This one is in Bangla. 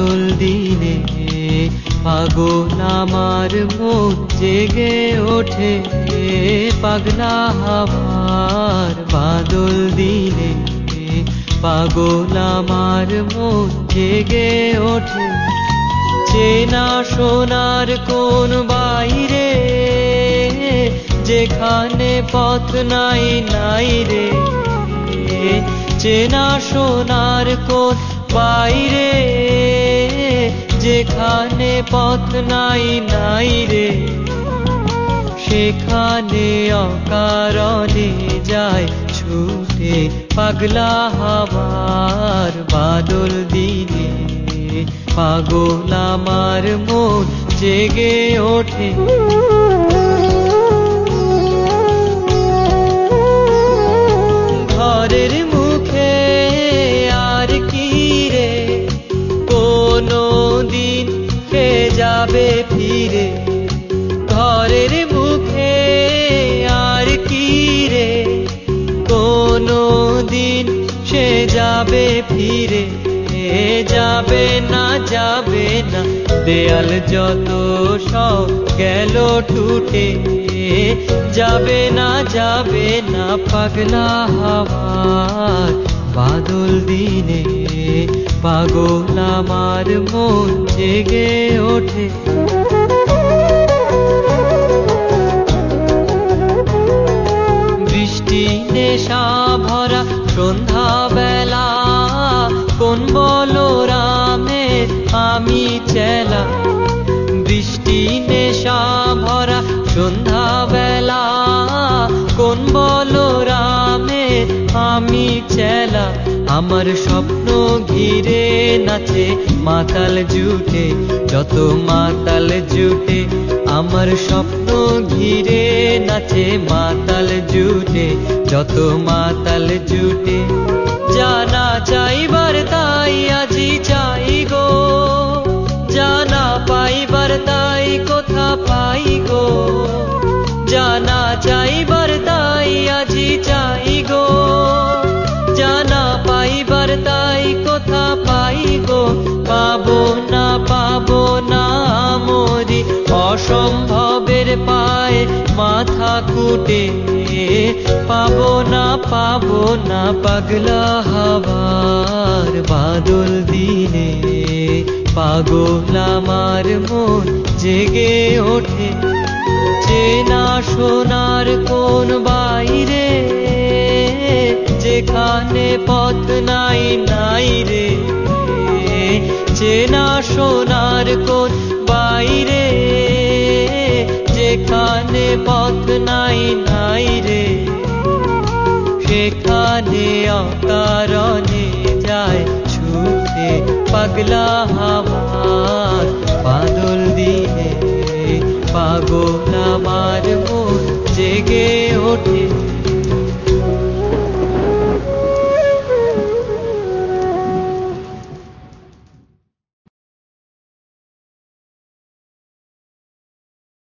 বাদল দিনে পাগল আমার মন জেগে ওঠে পাগলা হাওয়ার বাদল দিনে পাগল আমার মন জেগে ওঠে চেনা সোনার কোন বাইরে যেখানে পথ নাই নাই রে চেনা সোনার কোন বাইরে যেখানে পথ নাই নাই রে সেখানে অকারণে যায় ছুটে পাগলা হাওয়ার বাদল দিনে পাগল আমার মন জেগে ওঠে ঘরের মুখে আর কি রে কোনো দিন কে যাবে ফিরে ঘরের মুখে আর কি রে কোনো দিন সে যাবে ফিরে যাবে না দেয়াল যত সব গেল টুটে যাবে না পাগলা হাওয়ার বাদল দিনে পাগল আমার মন জেগে ওঠে বৃষ্টি নেশা ভরা সন্ধ্যা বেলা কোন বলরামে আমি চেলা বৃষ্টি নেশা ভরা সন্ধ্যা বেলা কোন বলরামে আমি চেলা আমার স্বপ্ন ঘিরে নাচে মাতাল জুটে যত মাতাল জুটে আমার স্বপ্ন ঘিরে নাচে মাতাল জুটে যত মাতাল জুটে জানা চাইবার তাই আজি চাই গো জানা পাইবার তাই কোথা পাই গো জানা চাইবার তাই আজি চাই গো জানা পাইবার তাই কোথা পাই গো পাবো না মরি অসম্ভবের পায়ে মাথা কুটে পাবো না পাগলা হাওয়ার বাদল দিনে পাগল আমার মন জেগে ওঠে চেনা সোনার কোন বাইরে যেখানে পথ নাই নাই রে চেনা সোনার কোন বাইরে যেখানে পথ নাই নাই রে সেখানে অকারণে যায় ছুটে পাগলা হাওয়ার বাদল দিনে পাগল আমার মন জেগে ওঠে